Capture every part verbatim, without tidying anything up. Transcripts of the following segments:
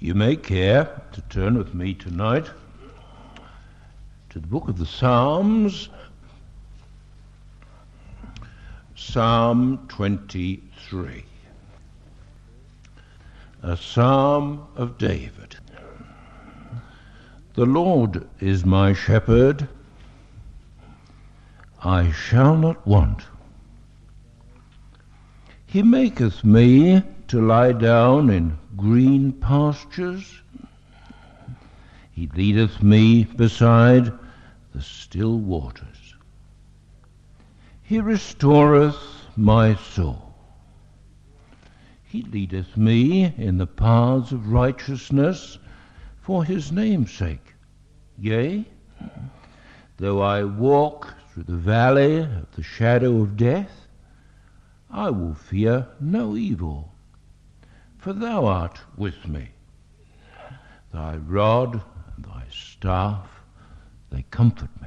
You may care to turn with me tonight to the book of the Psalms, Psalm twenty-three, a psalm of David. The Lord is my shepherd, I shall not want. He maketh me to lie down in green pastures. He leadeth me beside the still waters. He restoreth my soul. He leadeth me in the paths of righteousness for his name's sake. Yea, though I walk through the valley of the shadow of death, I will fear no evil, for thou art with me. Thy rod and thy staff, they comfort me.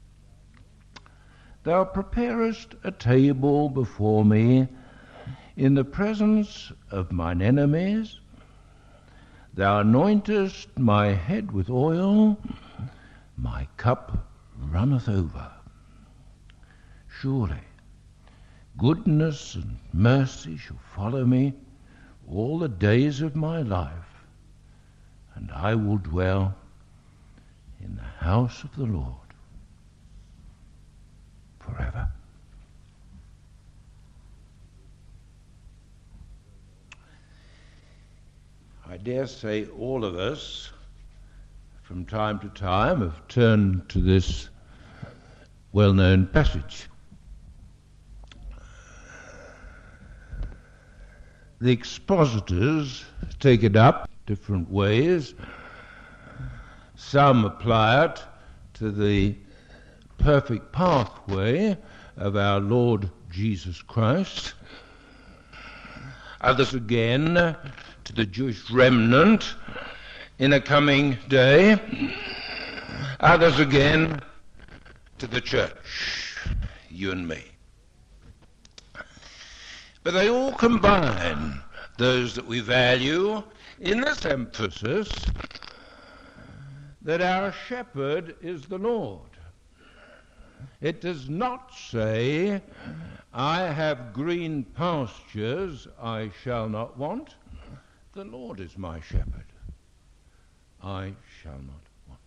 Thou preparest a table before me in the presence of mine enemies. Thou anointest my head with oil, my cup runneth over. Surely goodness and mercy shall follow me all the days of my life, and I will dwell in the house of the Lord forever. I dare say all of us, from time to time, have turned to this well-known passage. The expositors take it up different ways. Some apply it to the perfect pathway of our Lord Jesus Christ. Others again to the Jewish remnant in a coming day. Others again to the church, you and me. But they all combine, those that we value, in this emphasis that our shepherd is the Lord. It does not say, I have green pastures, I shall not want. The Lord is my shepherd, I shall not want.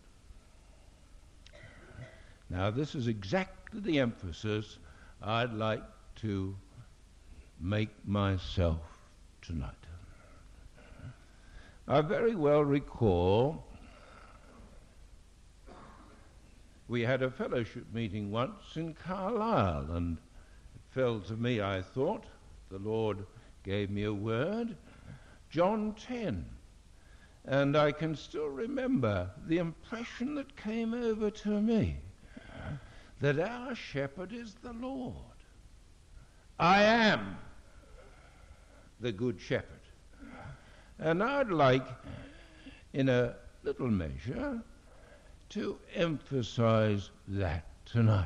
Now this is exactly the emphasis I'd like to make myself tonight. I very well recall we had a fellowship meeting once in Carlisle, and it fell to me, I thought, the Lord gave me a word, John ten, and I can still remember the impression that came over to me, that our shepherd is the Lord. I am the good shepherd. And I'd like, in a little measure, to emphasize that tonight.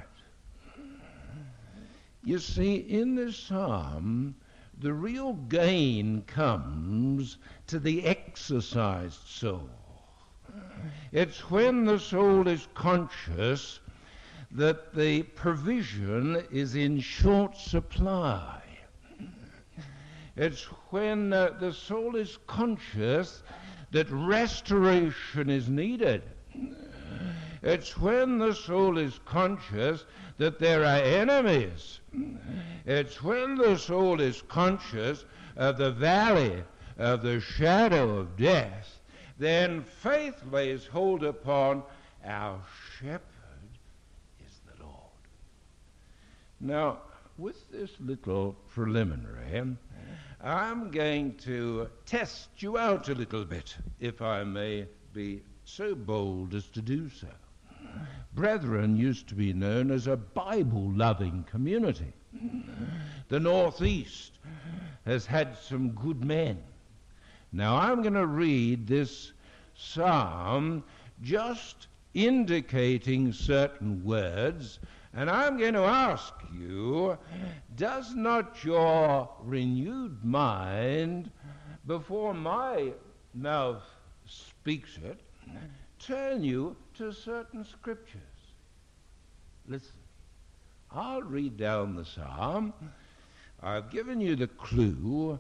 You see, in this psalm, the real gain comes to the exercised soul. It's when the soul is conscious that the provision is in short supply. It's when uh, the soul is conscious that restoration is needed. It's when the soul is conscious that there are enemies. It's when the soul is conscious of the valley of the shadow of death, then faith lays hold upon our shepherd is the Lord. Now, with this little preliminary, I'm going to test you out a little bit, if I may be so bold as to do so. Brethren used to be known as a Bible-loving community. The Northeast has had some good men. Now I'm going to read this psalm just indicating certain words, and I'm going to ask you, does not your renewed mind before my mouth speaks it, turn you to certain scriptures. Listen, I'll read down the psalm. I've given you the clue.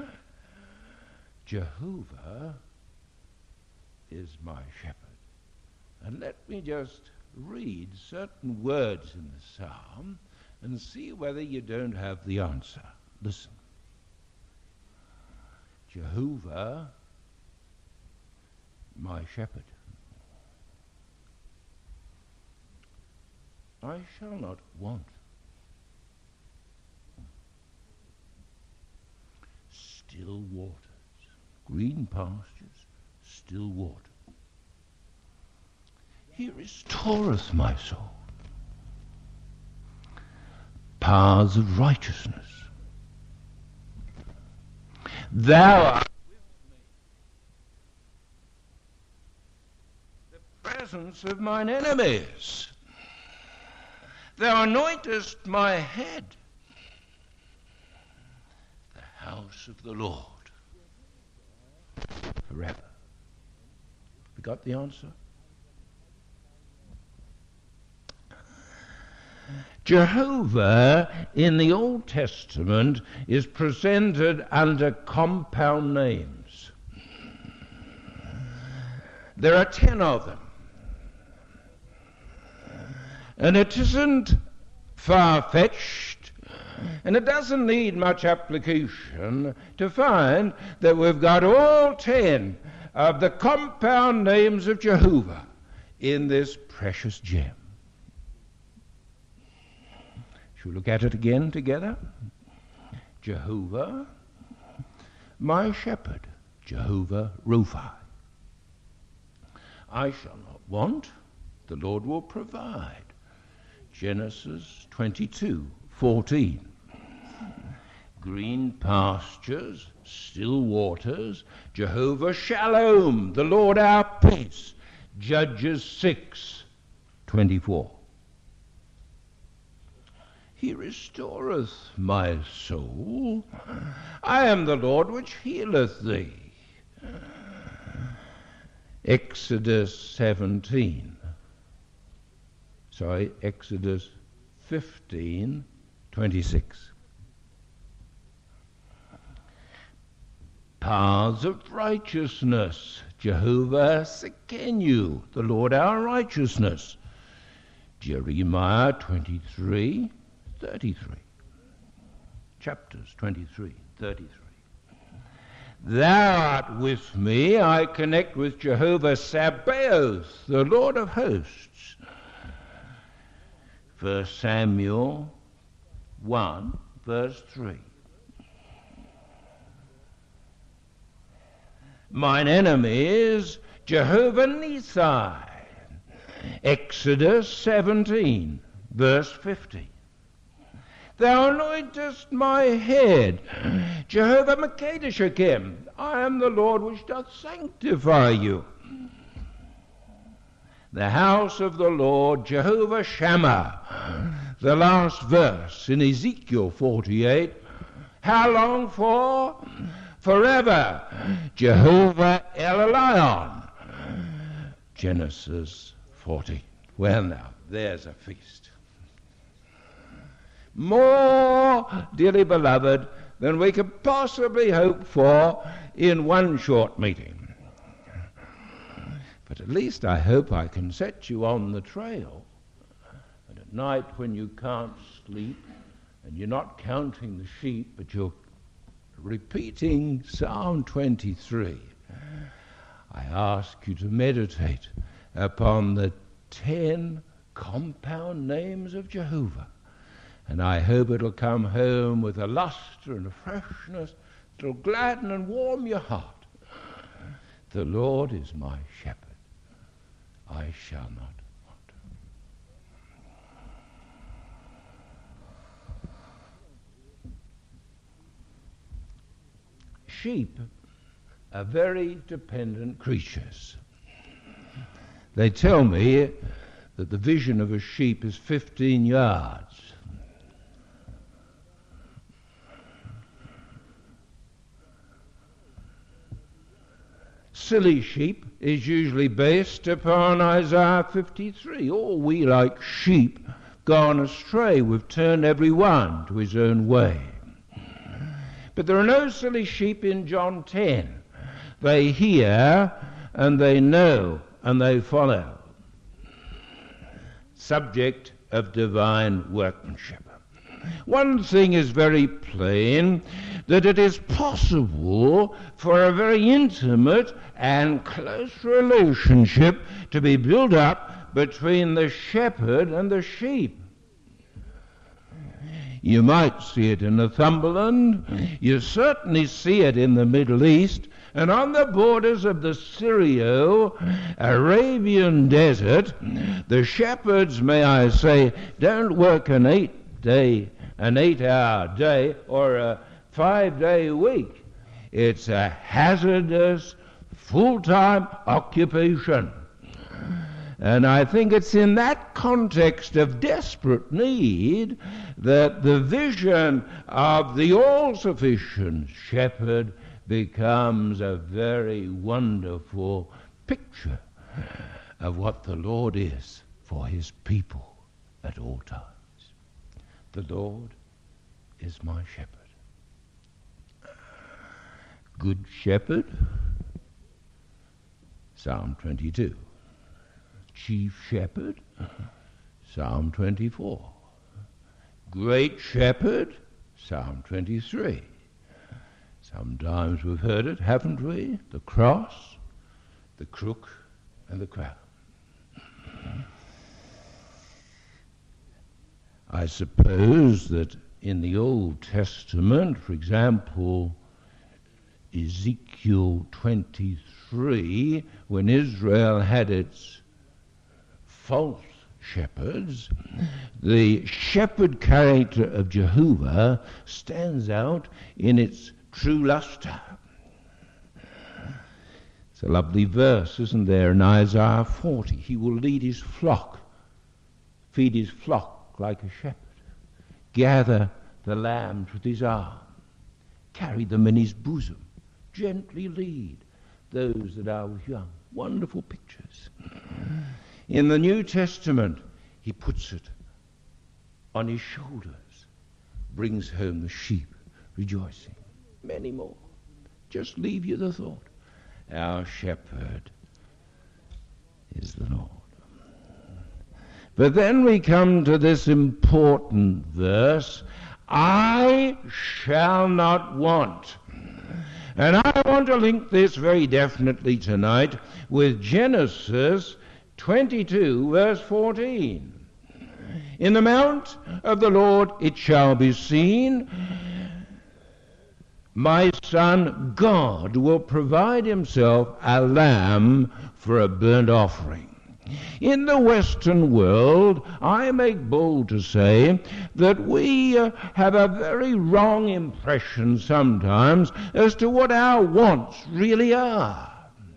Jehovah is my shepherd. And let me just read certain words in the psalm and see whether you don't have the answer. Listen. Jehovah, my shepherd. I shall not want. Still waters, green pastures, still water. He restoreth my soul. Paths of righteousness. Thou art with me. The presence of mine enemies. Thou anointest my head. The house of the Lord forever. We got the answer? Jehovah in the Old Testament is presented under compound names. There are ten of them. And it isn't far-fetched, and it doesn't need much application to find that we've got all ten of the compound names of Jehovah in this precious gem. Shall we look at it again together? Jehovah, my shepherd, Jehovah Rophi. I shall not want, the Lord will provide. Genesis twenty-two fourteen. Green pastures, still waters, Jehovah Shalom, the Lord our peace. Judges six twenty-four. He restoreth my soul. I am the Lord which healeth thee. Exodus seventeen. Sorry, Exodus fifteen twenty-six. Paths of righteousness. Jehovah Sekenu, the Lord our righteousness. Jeremiah twenty-three thirty-three. Chapters twenty-three thirty-three. Thou art with me. I connect with Jehovah Sabaoth, the Lord of hosts. First Samuel one, verse three. Mine enemy is Jehovah Nissi. Exodus seventeen, verse fifty. Thou anointest my head, Jehovah Makadeshakim. I am the Lord which doth sanctify you. The house of the Lord, Jehovah Shammah. The last verse in Ezekiel forty-eight. How long for? Forever. Jehovah El Elyon. Genesis forty. Well now, there's a feast. More, dearly beloved, than we could possibly hope for in one short meeting. But at least I hope I can set you on the trail. And at night when you can't sleep and you're not counting the sheep, but you're repeating Psalm twenty-three, I ask you to meditate upon the ten compound names of Jehovah. And I hope it'll come home with a luster and a freshness that'll gladden and warm your heart. The Lord is my shepherd. I shall not want. Sheep are very dependent creatures. They tell me that the vision of a sheep is fifteen yards. silly sheep is usually based upon Isaiah fifty-three. All we like sheep gone astray, we've turned every one to his own way. But there are no silly sheep in John ten. They hear and they know and they follow. Subject of divine workmanship. One thing is very plain, that it is possible for a very intimate and close relationship to be built up between the shepherd and the sheep. You might see it in Northumberland, you certainly see it in the Middle East, and on the borders of the Syrio-Arabian desert, the shepherds, may I say, don't work an eight-day, an eight-hour day or a five-day week. It's a hazardous, full-time occupation. And I think it's in that context of desperate need that the vision of the all-sufficient shepherd becomes a very wonderful picture of what the Lord is for his people at all times. The Lord is my shepherd. Good shepherd, Psalm twenty-two. Chief shepherd, Psalm twenty-four. Great shepherd, Psalm twenty-three. Sometimes we've heard it, haven't we? The cross, the crook, and the crown. I suppose that in the Old Testament, for example, Ezekiel twenty-three, when Israel had its false shepherds, the shepherd character of Jehovah stands out in its true luster. It's a lovely verse, isn't there, in Isaiah forty. He will lead his flock, feed his flock like a shepherd, gather the lambs with his arm, carry them in his bosom, gently lead those that are young. Wonderful pictures. In the New Testament, he puts it on his shoulders, brings home the sheep, rejoicing. Many more. Just leave you the thought. Our shepherd is the Lord. But then we come to this important verse, I shall not want. And I want to link this very definitely tonight with Genesis twenty-two, verse fourteen. In the mount of the Lord it shall be seen, my son God will provide himself a lamb for a burnt offering. In the Western world, I make bold to say that we uh, have a very wrong impression sometimes as to what our wants really are.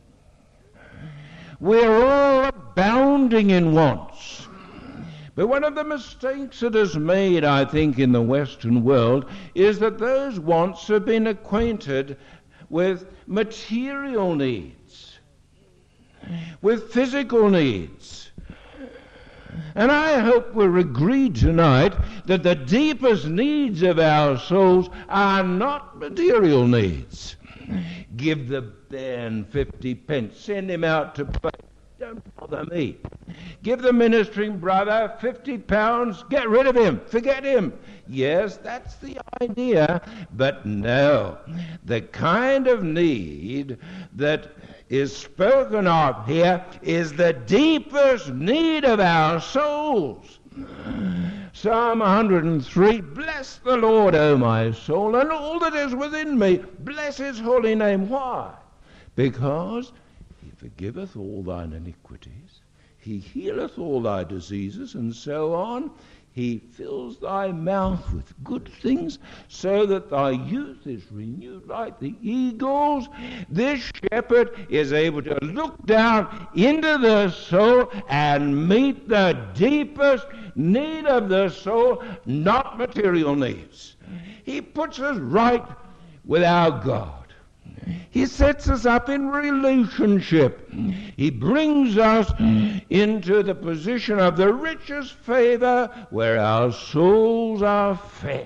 We're all abounding in wants. But one of the mistakes that is made, I think, in the Western world is that those wants have been acquainted with material needs, with physical needs. And I hope we're agreed tonight that the deepest needs of our souls are not material needs. Give the bairn fifty pence, send him out to play. Don't bother me. Give the ministering brother fifty pounds, get rid of him, forget him. Yes, that's the idea, but no. The kind of need that is spoken of here is the deepest need of our souls. Psalm one hundred three, bless the Lord, O my soul, and all that is within me, bless his holy name. Why? Because he forgiveth all thine iniquities, he healeth all thy diseases, and so on. He fills thy mouth with good things, so that thy youth is renewed like the eagles. This shepherd is able to look down into the soul and meet the deepest need of the soul, not material needs. He puts us right with our God. He sets us up in relationship. He brings us into the position of the richest favor where our souls are fed.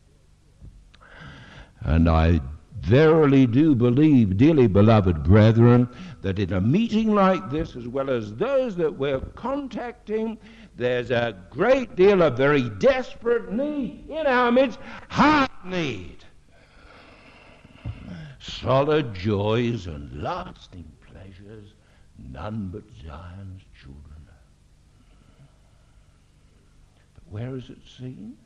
And I verily do believe, dearly beloved brethren, that in a meeting like this, as well as those that we're contacting, there's a great deal of very desperate need in our midst, heart need. Solid joys and lasting pleasures, none but Zion's children know. But where is it seen?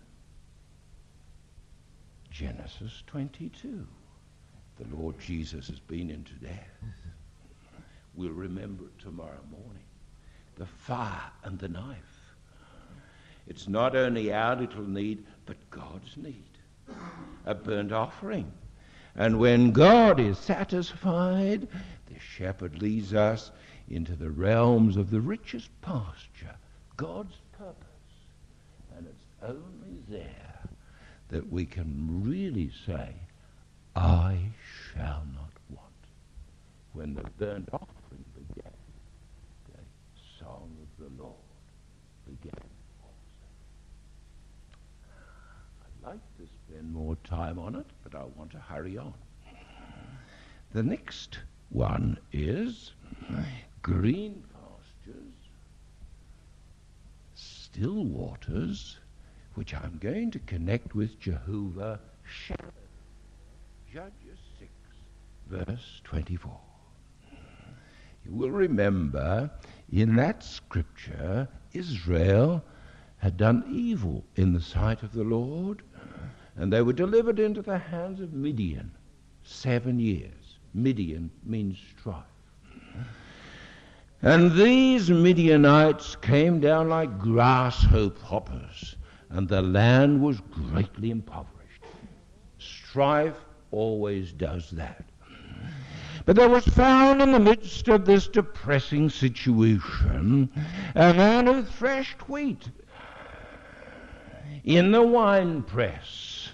Genesis twenty-two. The Lord Jesus has been into death. We'll remember it tomorrow morning. The fire and the knife. It's not only our little need, but God's need. A burnt offering. And when God is satisfied, the shepherd leads us into the realms of the richest pasture, God's purpose. And it's only there that we can really say, I shall not want. When the burnt offering began, the song of the Lord began also. I'd like to spend more time on it, but I want to hurry on. The next one is green pastures, still waters, which I'm going to connect with Jehovah Shalom. Judges six, verse twenty-four. You will remember in that scripture, Israel had done evil in the sight of the Lord, and they were delivered into the hands of Midian. Seven years. Midian means strife. And these Midianites came down like grasshoppers, and the land was greatly impoverished. Strife always does that. But there was found in the midst of this depressing situation a man who threshed wheat in the winepress.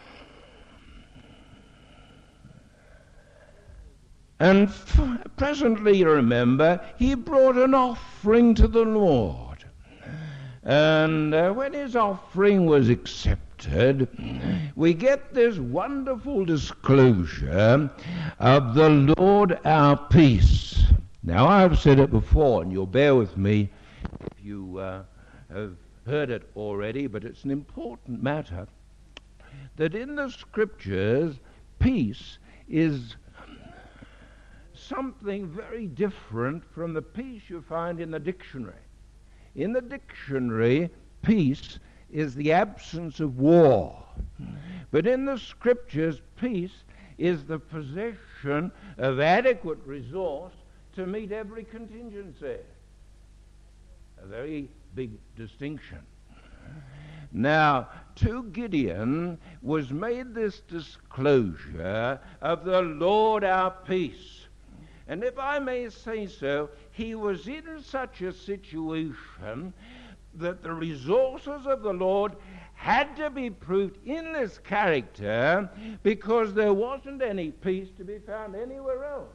And f- presently, remember, he brought an offering to the Lord. And uh, when his offering was accepted, we get this wonderful disclosure of the Lord our peace. Now, I've said it before, and you'll bear with me if you uh, have heard it already, but it's an important matter, that in the Scriptures, peace is something very different from the peace you find in the dictionary. In the dictionary, peace is the absence of war. But in the Scriptures, peace is the possession of adequate resource to meet every contingency. A very big distinction. Now, to Gideon was made this disclosure of the Lord our peace. And if I may say so, he was in such a situation that the resources of the Lord had to be proved in this character because there wasn't any peace to be found anywhere else.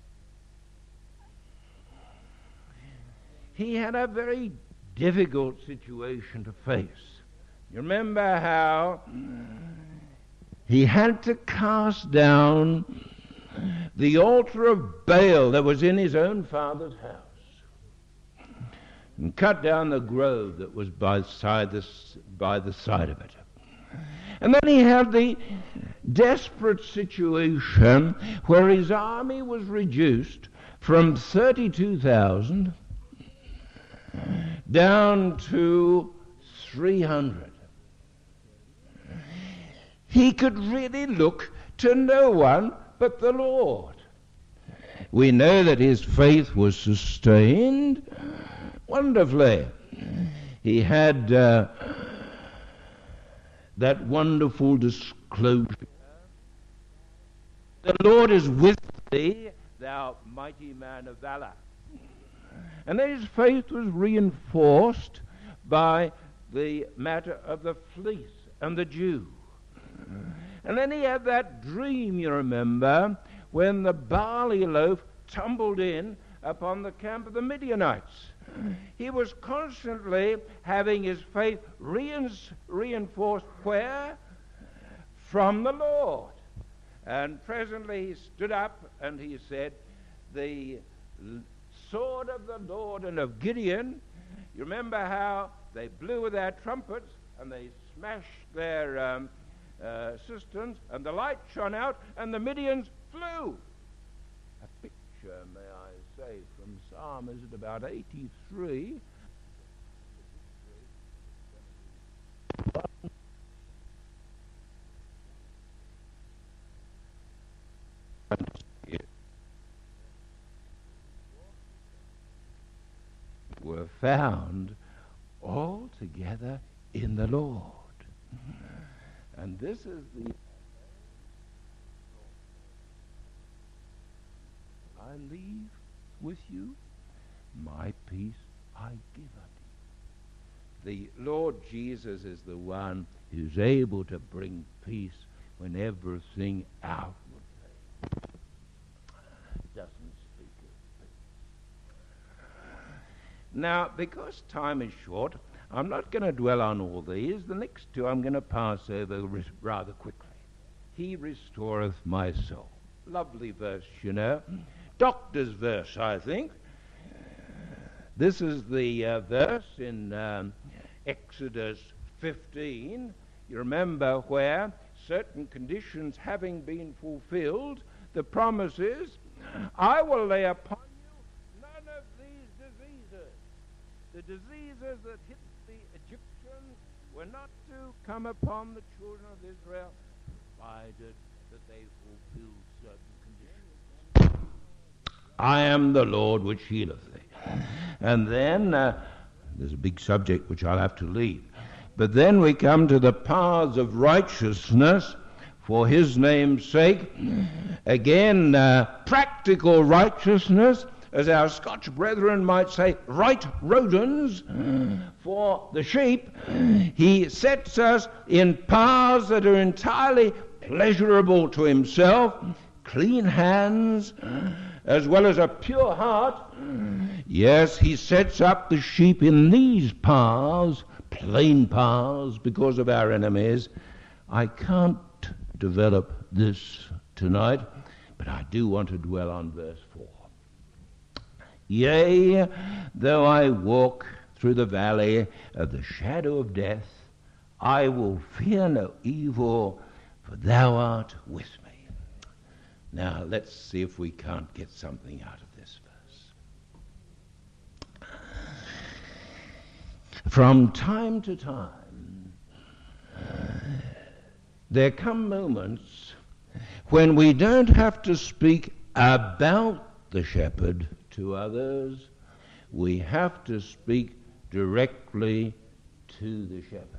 He had a very difficult situation to face. You remember how he had to cast down the altar of Baal that was in his own father's house and cut down the grove that was by, side this, by the side of it. And then he had the desperate situation where his army was reduced from thirty-two thousand down to three hundred. He could really look to no one but the Lord. We know that his faith was sustained wonderfully. He had uh, that wonderful disclosure. The Lord is with thee, thou mighty man of valor. And then his faith was reinforced by the matter of the fleece and the dew. And then he had that dream, you remember, when the barley loaf tumbled in upon the camp of the Midianites. He was constantly having his faith reins- reinforced where? From the Lord. And presently he stood up and he said, the sword of the Lord and of Gideon. You remember how they blew with their trumpets and they smashed their um, uh, cisterns, and the light shone out and the Midians flew. A picture, may I say, from Psalm, is it about eighty-three? Were found all together in the Lord. And this is the I leave with you, my peace I give unto you. The Lord Jesus is the one who's able to bring peace when everything outwardly doesn't speak of peace. Now, because time is short, I'm not going to dwell on all these. The next two I'm going to pass over rather quickly. He restoreth my soul. Lovely verse, you know. Doctor's verse, I think. This is the uh, verse in um, Exodus fifteen. You remember where, certain conditions having been fulfilled, the promise is, I will lay upon you none of these diseases. The diseases that hit the Egyptians were not to come upon the children of Israel, provided that they fulfilled certain conditions. I am the Lord which healeth thee. And then, uh, there's a big subject which I'll have to leave. But then we come to the paths of righteousness for his name's sake. Again, uh, practical righteousness, as our Scotch brethren might say, right rodents for the sheep. He sets us in paths that are entirely pleasurable to himself, clean hands, as well as a pure heart. Yes, he sets up the sheep in these paths, plain paths, because of our enemies. I can't develop this tonight, but I do want to dwell on verse four. Yea, though I walk through the valley of the shadow of death, I will fear no evil, for thou art with me. Now, let's see if we can't get something out of this verse. From time to time, there come moments when we don't have to speak about the shepherd to others. We have to speak directly to the shepherd.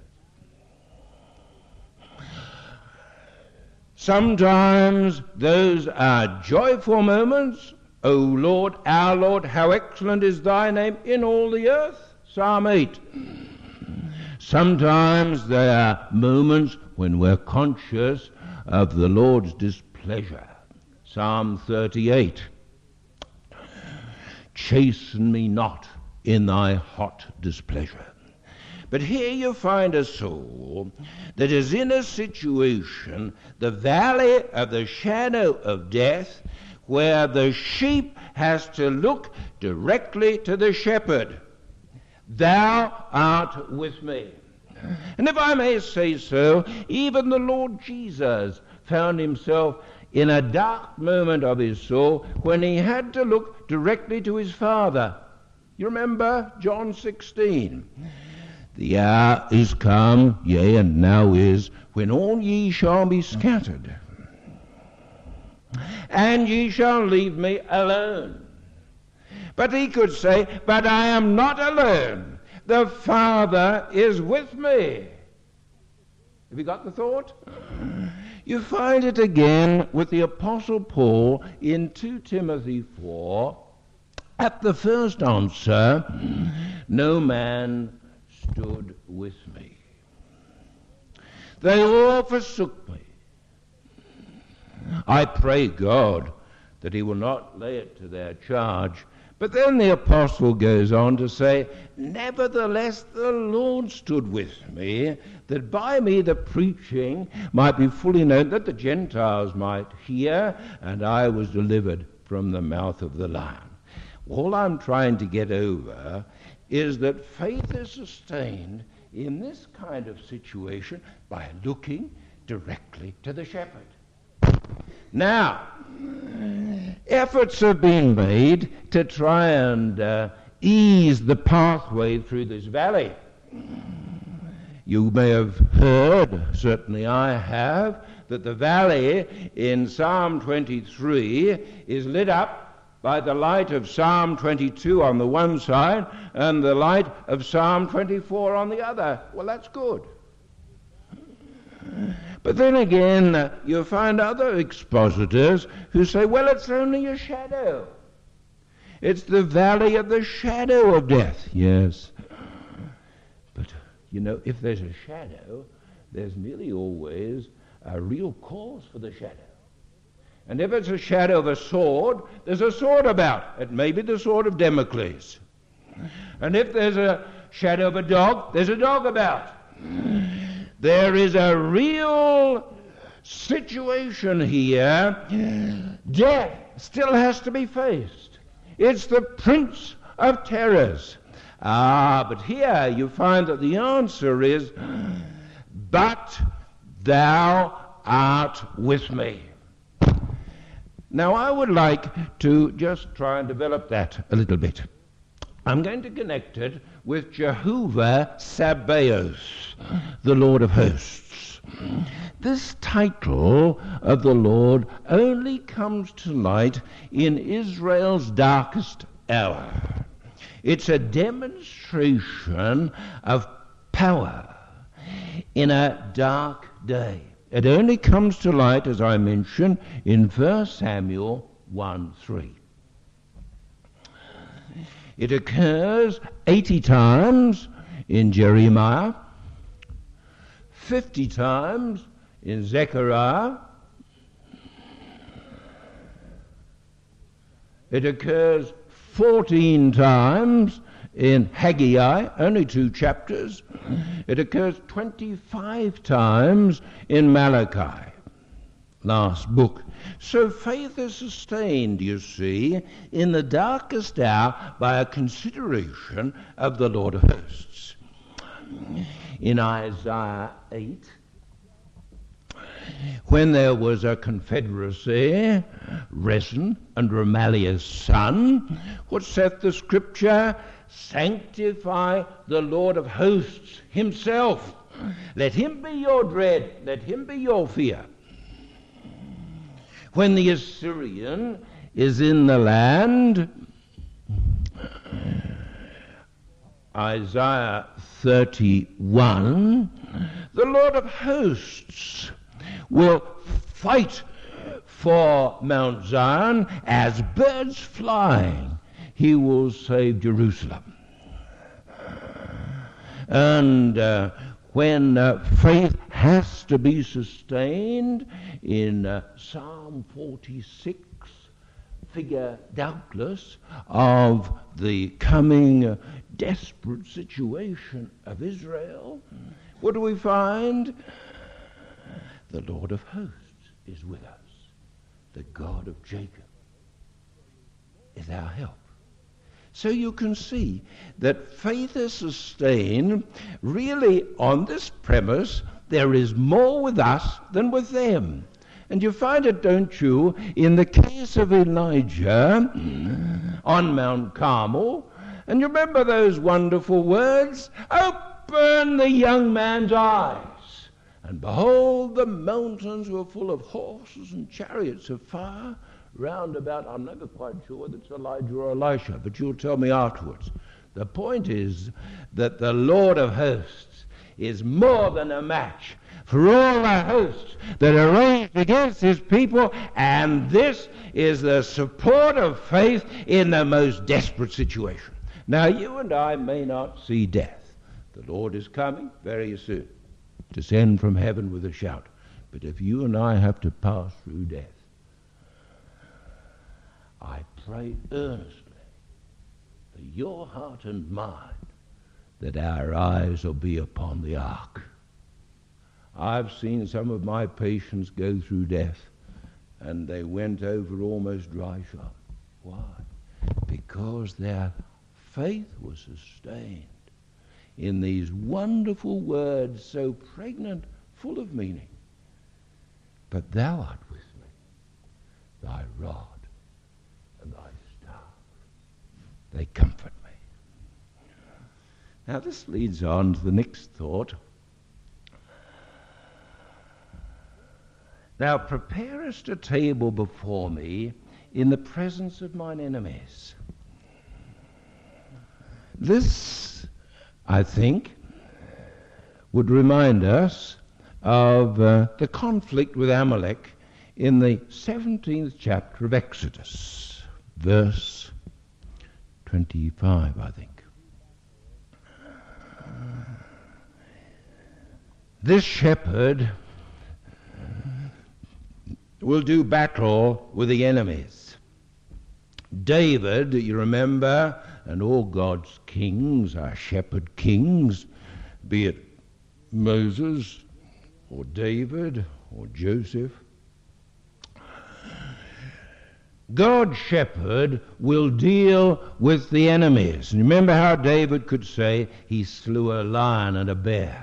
Sometimes those are joyful moments. O Lord, our Lord, how excellent is thy name in all the earth. Psalm eight. Sometimes there are moments when we're conscious of the Lord's displeasure. Psalm thirty-eight. Chasten me not in thy hot displeasure. But here you find a soul that is in a situation, the valley of the shadow of death, where the sheep has to look directly to the shepherd. Thou art with me. And if I may say so, even the Lord Jesus found himself in a dark moment of his soul when he had to look directly to his Father. You remember John sixteen. The hour is come, yea, and now is, when all ye shall be scattered, and ye shall leave me alone. But he could say, but I am not alone. The Father is with me. Have you got the thought? You find it again with the Apostle Paul in Second Timothy four. At the first answer, no man stood with me. They all forsook me. I pray God that he will not lay it to their charge. But then the apostle goes on to say, nevertheless the Lord stood with me, that by me the preaching might be fully known, that the Gentiles might hear, and I was delivered from the mouth of the lion. All I'm trying to get over is that faith is sustained in this kind of situation by looking directly to the shepherd. Now, efforts have been made to try and uh, ease the pathway through this valley. You may have heard, certainly I have, that the valley in Psalm twenty-three is lit up by the light of Psalm twenty-two on the one side and the light of Psalm twenty-four on the other. Well, that's good. But then again, uh, you find other expositors who say, well, it's only a shadow. It's the valley of the shadow of death. Yes. But, you know, if there's a shadow, there's nearly always a real cause for the shadow. And if it's a shadow of a sword, there's a sword about. It may be the sword of Damocles. And if there's a shadow of a dog, there's a dog about. There is a real situation here. Death still has to be faced. It's the prince of terrors. Ah, but here you find that the answer is, but thou art with me. Now I would like to just try and develop that a little bit. I'm going to connect it with Jehovah Sabaoth, the Lord of hosts. This title of the Lord only comes to light in Israel's darkest hour. It's a demonstration of power in a dark day. It only comes to light, as I mentioned, in First Samuel one three. It occurs eighty times in Jeremiah, fifty times in Zechariah. It occurs fourteen times in Haggai, only two chapters. It occurs twenty-five times in Malachi, last book. So faith is sustained, you see, in the darkest hour by a consideration of the Lord of hosts. In Isaiah eight, when there was a confederacy, Rezin and Remaliah's son, what saith the scripture? Sanctify the Lord of hosts himself. Let him be your dread, let him be your fear. When the Assyrian is in the land, Isaiah thirty-one, the Lord of hosts will fight for Mount Zion as birds flying. He will save Jerusalem. And uh, when uh, faith has to be sustained in uh, Psalm forty-six, figure doubtless of the coming uh, desperate situation of Israel, what do we find? The Lord of hosts is with us. The God of Jacob is our help. So you can see that faith is sustained really on this premise: there is more with us than with them. And you find it, don't you, in the case of Elijah on Mount Carmel. And you remember those wonderful words? Open the young man's eyes, and behold, the mountains were full of horses and chariots of fire round about. I'm never quite sure whether it's Elijah or Elisha, but you'll tell me afterwards. The point is that the Lord of hosts is more than a match for all the hosts that are raised against his people, and this is the support of faith in the most desperate situation. Now, you and I may not see death. The Lord is coming very soon, descend from heaven with a shout. But if you and I have to pass through death, I pray earnestly for your heart and mine that our eyes will be upon the ark. I've seen some of my patients go through death, and they went over almost dry shod. Why? Because their faith was sustained in these wonderful words, so pregnant, full of meaning. But thou art with me, thy rod and thy staff, they comfort me. Now this leads on to the next thought. Thou preparest a table before me in the presence of mine enemies. This, I think, would remind us of uh, the conflict with Amalek in the seventeenth chapter of Exodus, verse twenty-five, I think. This shepherd will do battle with the enemies. David, you remember, and all God's kings are shepherd kings, be it Moses or David or Joseph. God's shepherd will deal with the enemies. And remember how David could say he slew a lion and a bear.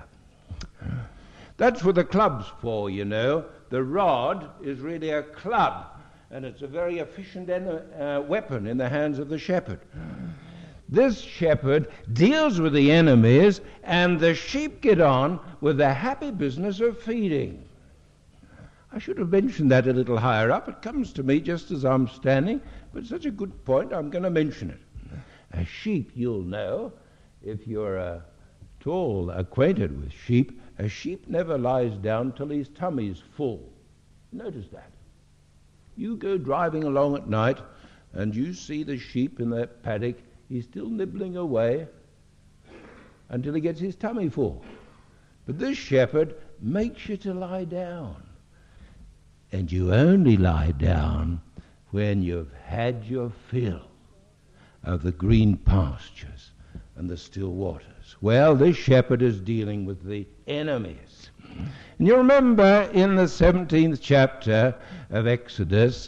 That's what the club's for, you know. The rod is really a club, and it's a very efficient en- uh, weapon in the hands of the shepherd. This shepherd deals with the enemies, and the sheep get on with the happy business of feeding. I should have mentioned that a little higher up. It comes to me just as I'm standing, but it's such a good point, I'm going to mention it. A sheep, you'll know, if you're uh, at all acquainted with sheep, a sheep never lies down till his tummy's full. Notice that. You go driving along at night, and you see the sheep in that paddock. He's still nibbling away until he gets his tummy full. But this shepherd makes you to lie down. And you only lie down when you've had your fill of the green pastures and the still waters. Well, this shepherd is dealing with the enemies. And you remember in the seventeenth chapter of Exodus,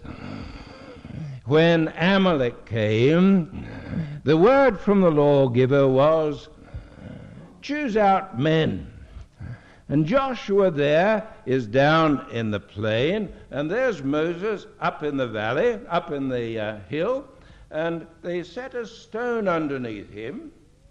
when Amalek came, the word from the lawgiver was, choose out men. And Joshua there is down in the plain, and there's Moses up in the valley, up in the uh, hill, and they set a stone underneath him,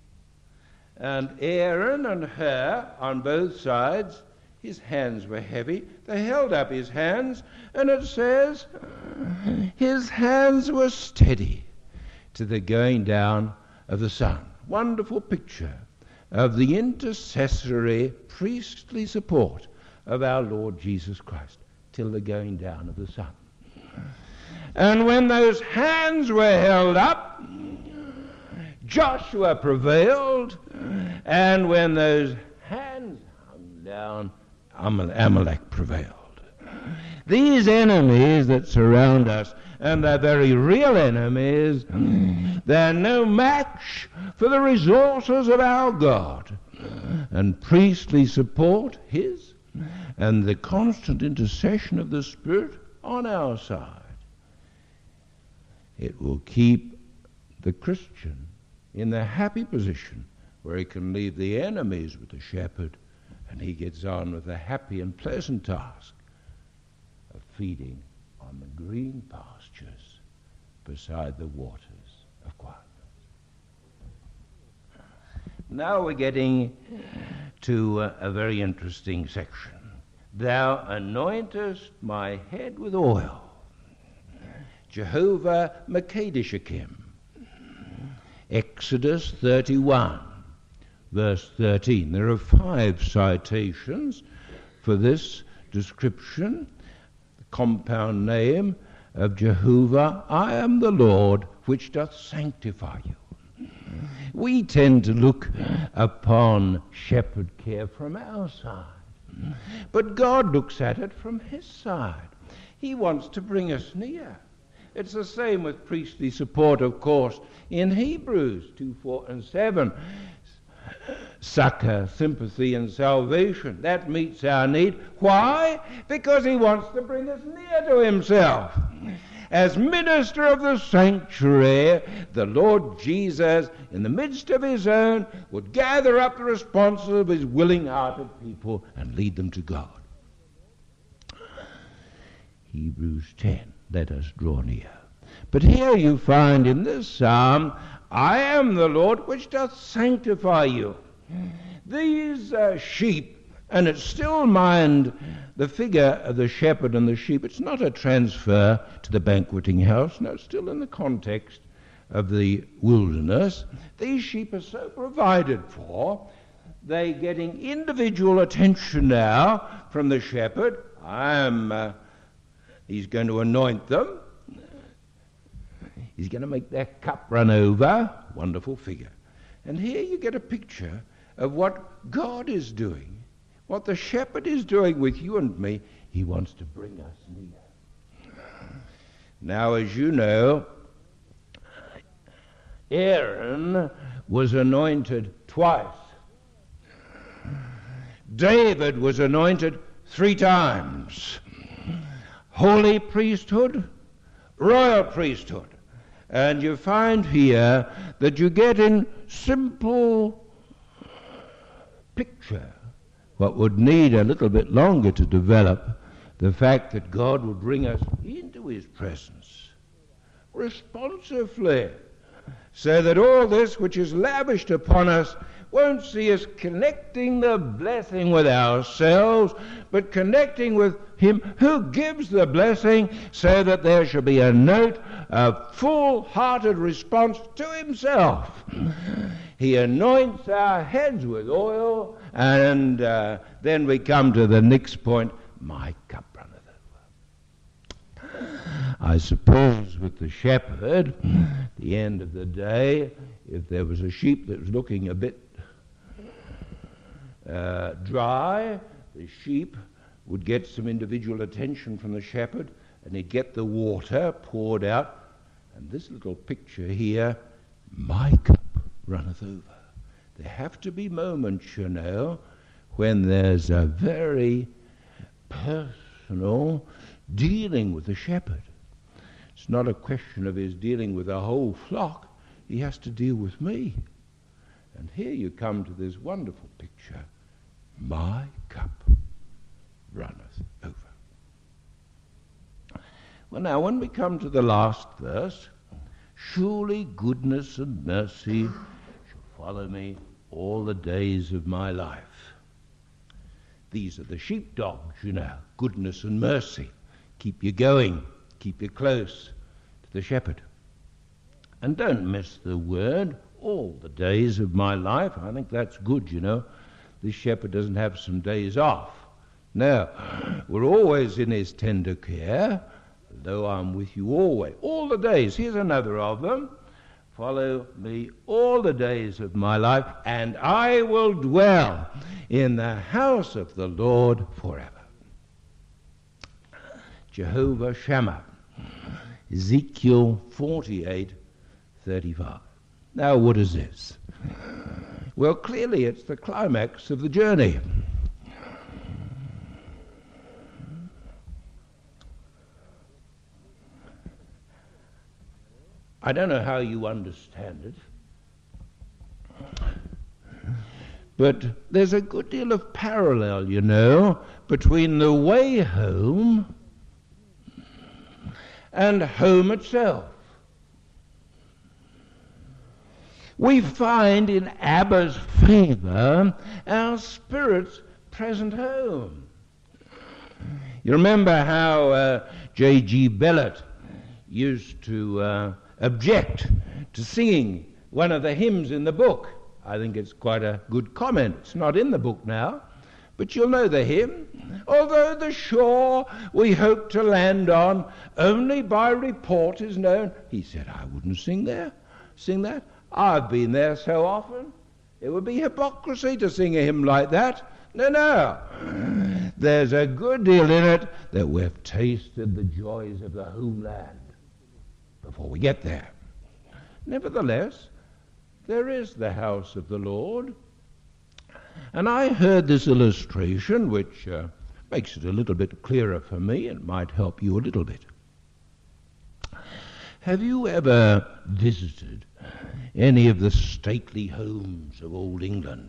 and Aaron and Hur on both sides, his hands were heavy. They held up his hands, and it says, his hands were steady to the going down of the sun. Wonderful picture of the intercessory priestly support of our Lord Jesus Christ till the going down of the sun. And when those hands were held up, Joshua prevailed, and when those hands hung down, Amalek prevailed. These enemies that surround us, and they're very real enemies, they're no match for the resources of our God and priestly support, his, and the constant intercession of the Spirit on our side. It will keep the Christian in the happy position where he can leave the enemies with the shepherd, and he gets on with the happy and pleasant task of feeding on the green pastures beside the waters of quietness. Now we're getting to a, a very interesting section. Thou anointest my head with oil. Jehovah Makadishakim. Exodus thirty-one, verse thirteen. There are five citations for this description. The compound name of Jehovah, I am the Lord which doth sanctify you. We tend to look upon shepherd care from our side, but God looks at it from his side. He wants to bring us near. It's the same with priestly support, of course. In Hebrews two, four, and seven, succor, sympathy, and salvation. That meets our need. Why? Because he wants to bring us near to himself. As minister of the sanctuary, the Lord Jesus, in the midst of his own, would gather up the responses of his willing-hearted people and lead them to God. Hebrews ten, let us draw near. But here you find in this psalm, I am the Lord which doth sanctify you. These uh, sheep, and it's still mind the figure of the shepherd and the sheep. It's not a transfer to the banqueting house. No, it's still in the context of the wilderness. These sheep are so provided for. They're getting individual attention now from the shepherd. I am, uh, he's going to anoint them. He's going to make their cup run over. Wonderful figure. And here you get a picture of what God is doing, what the shepherd is doing with you and me. He wants to bring us near. Now, as you know, Aaron was anointed twice. David was anointed three times. Holy priesthood, royal priesthood. And you find here that you get in simple picture what would need a little bit longer to develop, the fact that God would bring us into his presence responsively, so that all this which is lavished upon us won't see us connecting the blessing with ourselves, but connecting with him who gives the blessing, so that there shall be a note of full-hearted response to himself. He anoints our heads with oil, and uh, then we come to the next point, my cup runneth over. I suppose with the shepherd, at the end of the day, if there was a sheep that was looking a bit uh, dry, the sheep would get some individual attention from the shepherd, and he'd get the water poured out. And this little picture here, my cup runneth over. There have to be moments, you know, when there's a very personal dealing with the shepherd. It's not a question of his dealing with the whole flock. He has to deal with me. And here you come to this wonderful picture. My cup runneth over. Well, now, when we come to the last verse, surely goodness and mercy shall follow me all the days of my life. These are the sheepdogs, you know, goodness and mercy. Keep you going, keep you close to the shepherd. And don't miss the word, all the days of my life. I think that's good, you know. This shepherd doesn't have some days off. No, we're always in his tender care. Though I'm with you always, all the days. Here's another of them. Follow me all the days of my life, and I will dwell in the house of the Lord forever. Jehovah Shammah, Ezekiel forty-eight, thirty-five. Now, what is this? Well, clearly it's the climax of the journey. I don't know how you understand it, but there's a good deal of parallel, you know, between the way home and home itself. We find in Abba's favor our spirit's present home. You remember how uh, J G Bellott used to uh, object to singing one of the hymns in the book. I think it's quite a good comment. It's not in the book now, but you'll know the hymn. Although the shore we hope to land on only by report is known. He said, I wouldn't sing there, sing that. I've been there so often. It would be hypocrisy to sing a hymn like that. No, no. There's a good deal in it that we've tasted the joys of the homeland. before we get there. Nevertheless, there is the house of the Lord. And I heard this illustration, which uh, makes it a little bit clearer for me and might help you a little bit. Have you ever visited any of the stately homes of old England?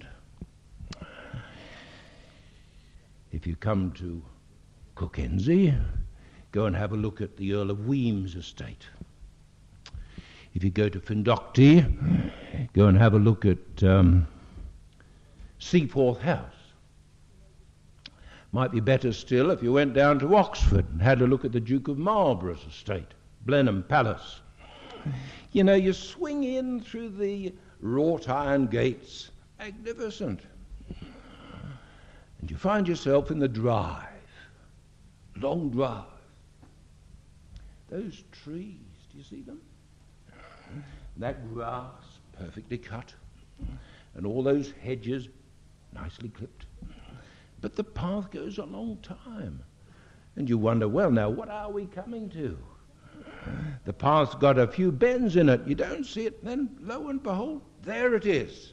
If you come to Cookhensey, go and have a look at the Earl of Weems estate. If you go to Findocty, go and have a look at um, Seaforth House. Might be better still if you went down to Oxford and had a look at the Duke of Marlborough's estate, Blenheim Palace. You know, you swing in through the wrought iron gates, magnificent, and you find yourself in the drive, long drive. Those trees, do you see them? That grass, perfectly cut, and all those hedges, nicely clipped. But the path goes a long time, and you wonder, well, now, what are we coming to? The path's got a few bends in it. You don't see it, then, lo and behold, there it is.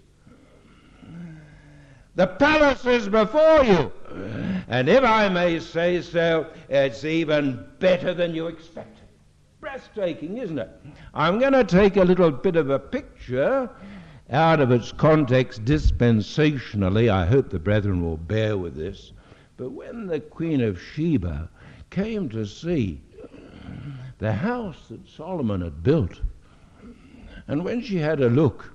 The palace is before you, and if I may say so, it's even better than you expected. Breathtaking, isn't it? I'm going to take a little bit of a picture out of its context dispensationally. I hope the brethren will bear with this. But when the Queen of Sheba came to see the house that Solomon had built, and when she had a look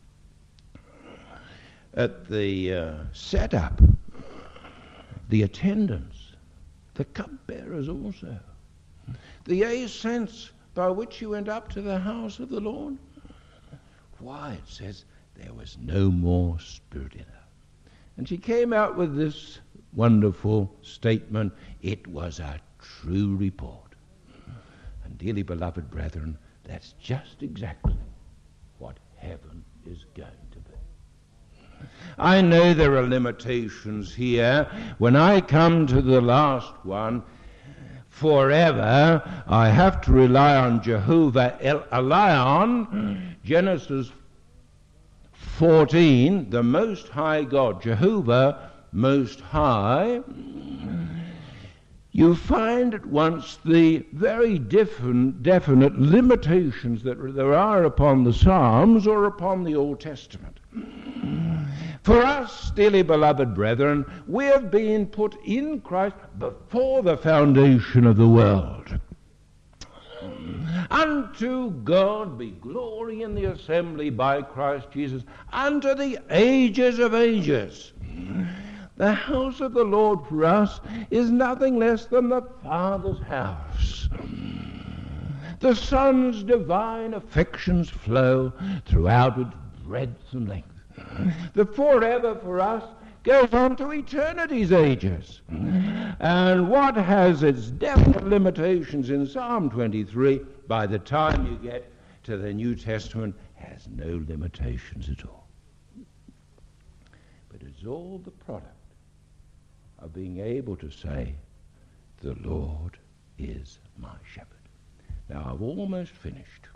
at the uh, setup, the attendants, the cupbearers also, the ascents by which you went up to the house of the Lord, why, it says, there was no more spirit in her. And she came out with this wonderful statement, it was a true report. And dearly beloved brethren, that's just exactly what heaven is going to be. I know there are limitations here. When I come to the last one, forever, I have to rely on Jehovah El Elyon, Genesis fourteen, the Most High God, Jehovah Most High. You find at once the very different, definite limitations that there are upon the Psalms or upon the Old Testament. For us, dearly beloved brethren, we have been put in Christ before the foundation of the world. Unto God be glory in the assembly by Christ Jesus, unto the ages of ages. The house of the Lord for us is nothing less than the Father's house. The Son's divine affections flow throughout its breadth and length. The forever for us goes on to eternity's ages. And what has its definite limitations in Psalm twenty-three, by the time you get to the New Testament, has no limitations at all. But it's all the product of being able to say, the Lord is my shepherd. Now, I've almost finished.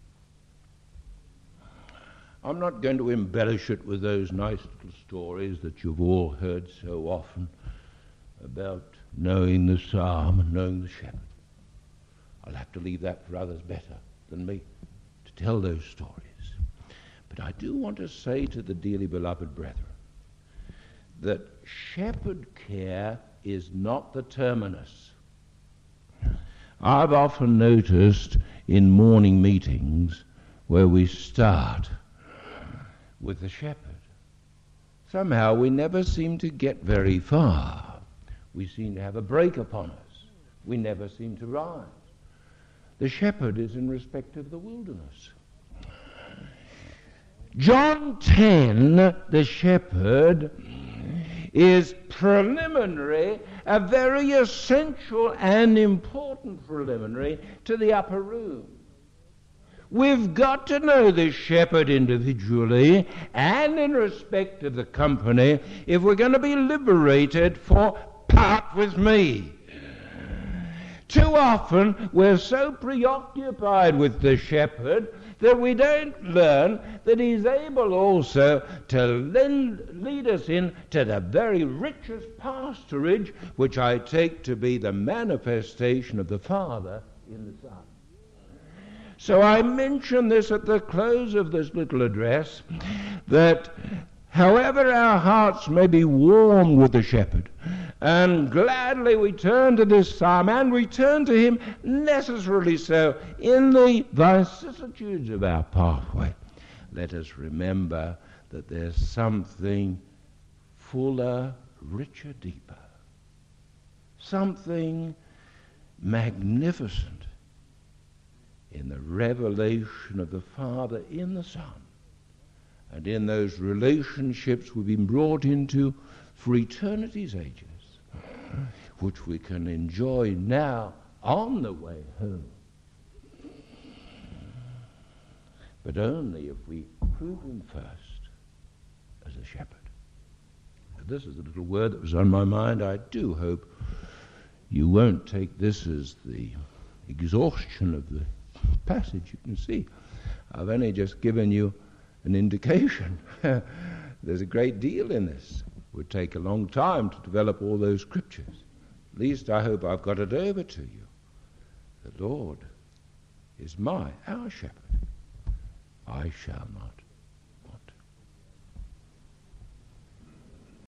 I'm not going to embellish it with those nice little stories that you've all heard so often about knowing the psalm and knowing the shepherd. I'll have to leave that for others better than me to tell those stories. But I do want to say to the dearly beloved brethren that shepherd care is not the terminus. I've often noticed in morning meetings where we start with the shepherd, somehow we never seem to get very far. We seem to have a break upon us. We never seem to rise. The shepherd is in respect of the wilderness. John ten, the shepherd, is preliminary, a very essential and important preliminary to the upper room. We've got to know the shepherd individually and in respect of the company if we're going to be liberated for part with me. Too often we're so preoccupied with the shepherd that we don't learn that he's able also to lend, lead us into the very richest pasturage, which I take to be the manifestation of the Father in the Son. So I mention this at the close of this little address, that however our hearts may be warmed with the shepherd, and gladly we turn to this psalm, and we turn to him necessarily so in the vicissitudes of our pathway, let us remember that there's something fuller, richer, deeper, something magnificent in the revelation of the Father in the Son, and in those relationships we've been brought into for eternity's ages, which we can enjoy now on the way home, but only if we prove him first as a shepherd. Now, this is a little word that was on my mind. I do hope you won't take this as the exhaustion of the passage. You can see I've only just given you an indication. There's a great deal in this. It would take a long time to develop all those scriptures. At least I hope I've got it over to you. The Lord is my, our shepherd. I shall not